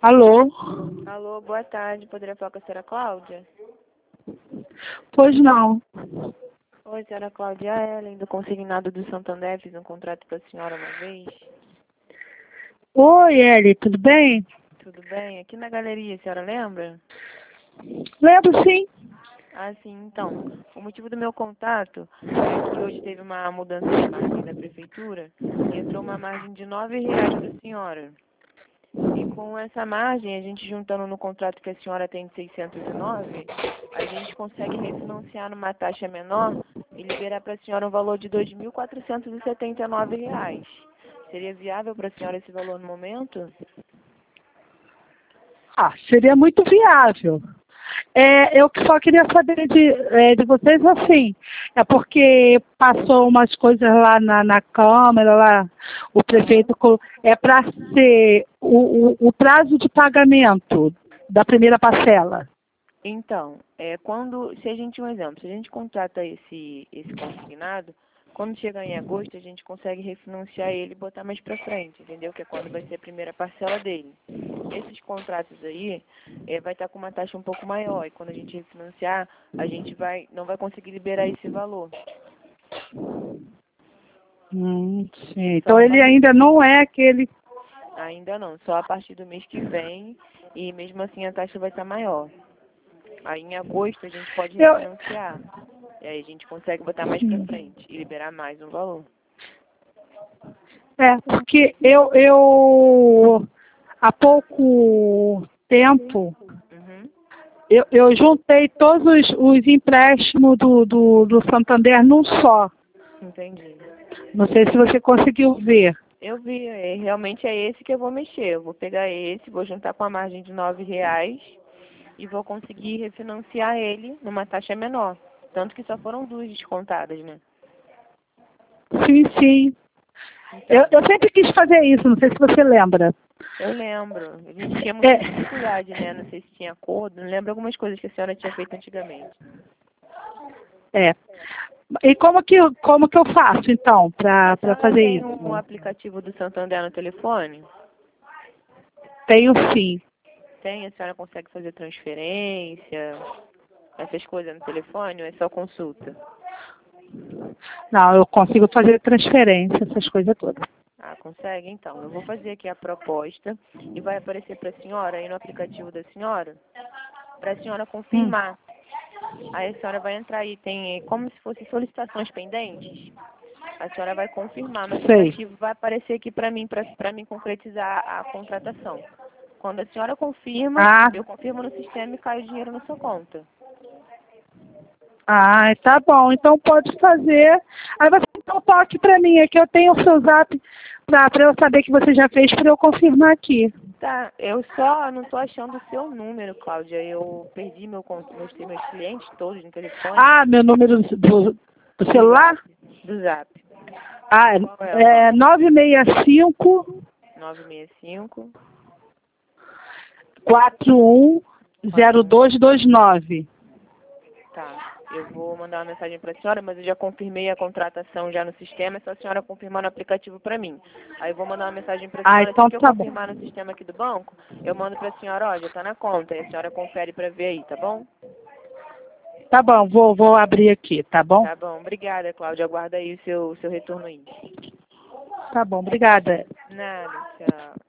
Alô? Alô, boa tarde. Poderia falar com a senhora Cláudia? Pois não. Oi, senhora Cláudia. A Ellen, do Consignado do Santander, fiz um contrato para a senhora uma vez. Oi, Eli, tudo bem? Tudo bem? Aqui na galeria, a senhora lembra? Lembro sim. Ah, sim. Então, o motivo do meu contato é que hoje teve uma mudança de margem da prefeitura e entrou uma margem de R$ 9 para a senhora. E com essa margem, a gente juntando no contrato que a senhora tem de 609, a gente consegue refinanciar numa taxa menor e liberar para a senhora um valor de R$ 2.479. Seria viável para a senhora esse valor no momento? Seria muito viável. Eu só queria saber de vocês assim. É porque passou umas coisas lá na Câmara, lá, o prefeito. É para ser o prazo de pagamento da primeira parcela. Então, se a gente, um exemplo, se a gente contrata esse consignado, quando chegar em agosto, a gente consegue refinanciar ele e botar mais para frente, entendeu? Que é quando vai ser a primeira parcela dele. Esses contratos aí vai estar com uma taxa um pouco maior, e quando a gente refinanciar, a gente não vai conseguir liberar esse valor. Sim. Então ele ainda não é aquele. Ainda não, só a partir do mês que vem, e mesmo assim a taxa vai estar maior. Aí em agosto a gente pode refinanciar. E aí a gente consegue botar mais pra frente e liberar mais um valor. Porque eu há pouco tempo, eu juntei todos os empréstimos do Santander num só. Entendi. Não sei se você conseguiu ver. Eu vi, realmente é esse que eu vou mexer. Eu vou pegar esse, vou juntar com a margem de R$ 9 e vou conseguir refinanciar ele numa taxa menor. Tanto que só foram 2 descontadas, né? Sim, sim. Então, Eu sempre quis fazer isso, não sei se você lembra. eu lembro. A gente tinha muita dificuldade, né? Não sei se tinha acordo. Não lembro algumas coisas que a senhora tinha feito antigamente. E como que eu faço, então, para fazer Tem isso? um aplicativo do Santander no telefone? Tenho sim. Tem? A senhora consegue fazer transferência, essas coisas no telefone ou é só consulta? Não, eu consigo fazer transferência, essas coisas todas. Ah, consegue? Então, eu vou fazer aqui a proposta e vai aparecer para a senhora aí no aplicativo da senhora, para a senhora confirmar. Aí a senhora vai entrar aí, tem como se fossem solicitações pendentes. A senhora vai confirmar no aplicativo, vai aparecer aqui para mim concretizar a contratação. Quando a senhora confirma, eu confirmo no sistema e cai o dinheiro na sua conta. Tá bom. Então pode fazer. Aí você dá um toque para mim, é que eu tenho o seu zap para eu saber que você já fez para eu confirmar aqui. Tá, eu só não tô achando o seu número, Cláudia. Eu perdi meus clientes todos no telefone. Meu número do celular? Do Zap. É 965 965 410229. Tá. Eu vou mandar uma mensagem para a senhora, mas eu já confirmei a contratação já no sistema, é só a senhora confirmar no aplicativo para mim. Aí eu vou mandar uma mensagem para a senhora, Então assim que eu confirmar no sistema aqui do banco, eu mando para a senhora, ó, já tá na conta, e a senhora confere para ver aí, tá bom? Tá bom, vou abrir aqui, tá bom? Tá bom, obrigada, Cláudia, aguarda aí o seu retorno aí. Tá bom, obrigada. Nada, tchau.